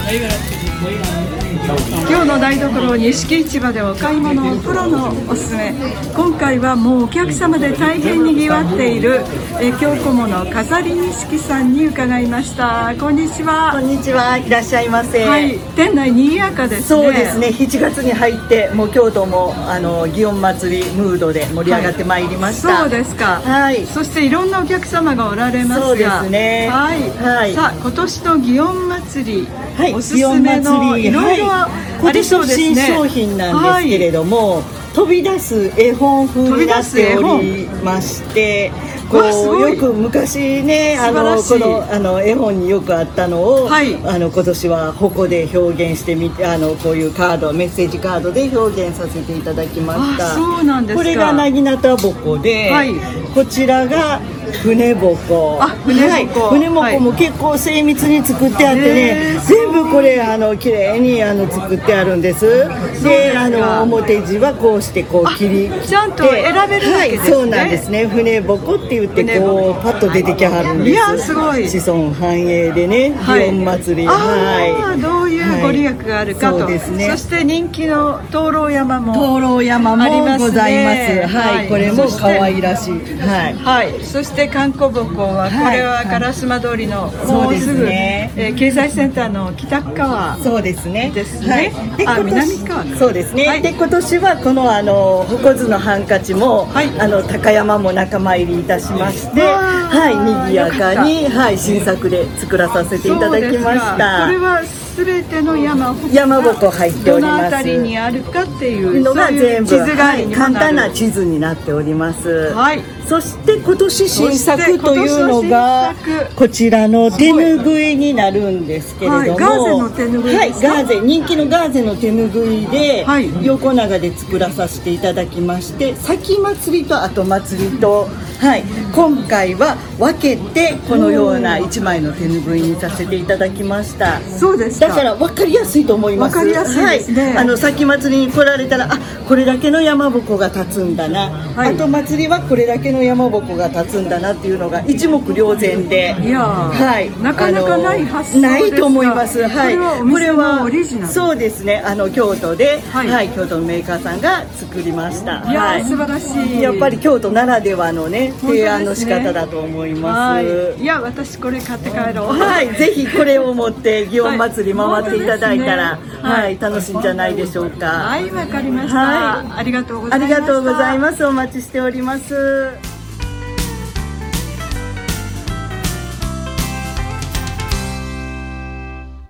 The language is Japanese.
今日の台所錦市場でお買い物プロのおすすめ。今回はもうお客様で大変にぎわっている京小物飾り錦さんに伺いました。こんにちは。 こんにちは、いらっしゃいませ。 はい、店内にぎやかですね。 そうですね、7月に入ってもう京都も祇園祭りムードで盛り上がってまいりました。 そうですか。 はい。 そしていろんなお客様がおられますが、 そうですね。 はい。 はい。 さあ今年の祇園祭り、 はい、 おすすめのいろいろありそうですね。 今年の新商品なんですけれども、飛び出す絵本風になっておりまして、こうよく昔ねこの絵本によくあったのを、はい、今年は矛で表現してみてこういうカードメッセージカードで表現させていただきました。 そうなんですか。 これがなぎなたぼこで、はい、こちらが船ぼこ。船ぼこも結構精密に作ってあってね、全部これ綺麗に作ってあるんです。で表地はこうしてこう切りちゃんと選べるわけですね。はい、そうなんですね。 船ぼこって言ってこうパッと出てきはるんです。 いやすごい。 子孫繁栄でね、祇園祭り。 はい。どういうご利益があるかと。 そうですね。 そして人気の灯籠山もあります。ございます。はい。これも可愛らしい。はい。 はい。そして観光ぼこはこれは烏丸通りのもうすぐ経済センターの北側。 そうですね。 ですね。南側。 そうですね。で今年はこの矛津のハンカチも高山も仲間入りいたしまして、はい賑やかに新作で作らさせていただきました。 これはすべての山ぼこ入っております。 どのあたりにあるかっていうのが全部地図代わりにもなる、 簡単な地図になっております。 はい。 そして今年新作というのがこちらの手ぬぐいになるんですけれども、 ガーゼの手ぬぐいですか？ はい、人気のガーゼの手ぬぐいで横長で作らさせていただきまして、先祭りと後祭りと、はい、今回は分けてこのような1枚の手ぬぐいにさせていただきました。 そうですか。 だから分かりやすいと思います。 分かりやすいですね。 はい、先祭りに来られたらこれだけの山ぼこが立つんだな、後祭りはこれだけの山ぼこが立つんだなっていうのが一目瞭然で、 いや、はい、なかなかない発想ですが、 ないと思います。はい、 これはオリジナル。 そうですね。京都で、京都のメーカーさんが作りました。 いや、素晴らしい。 やっぱり京都ならではのね提案の仕方だと思います。 いや、私これ買って帰ろう。 はい、ぜひこれを持って祇園祭り回っていただいたら、楽しいんじゃないでしょうか。 はい、わかりました。ありがとうございます。 ありがとうございます。お待ちしております。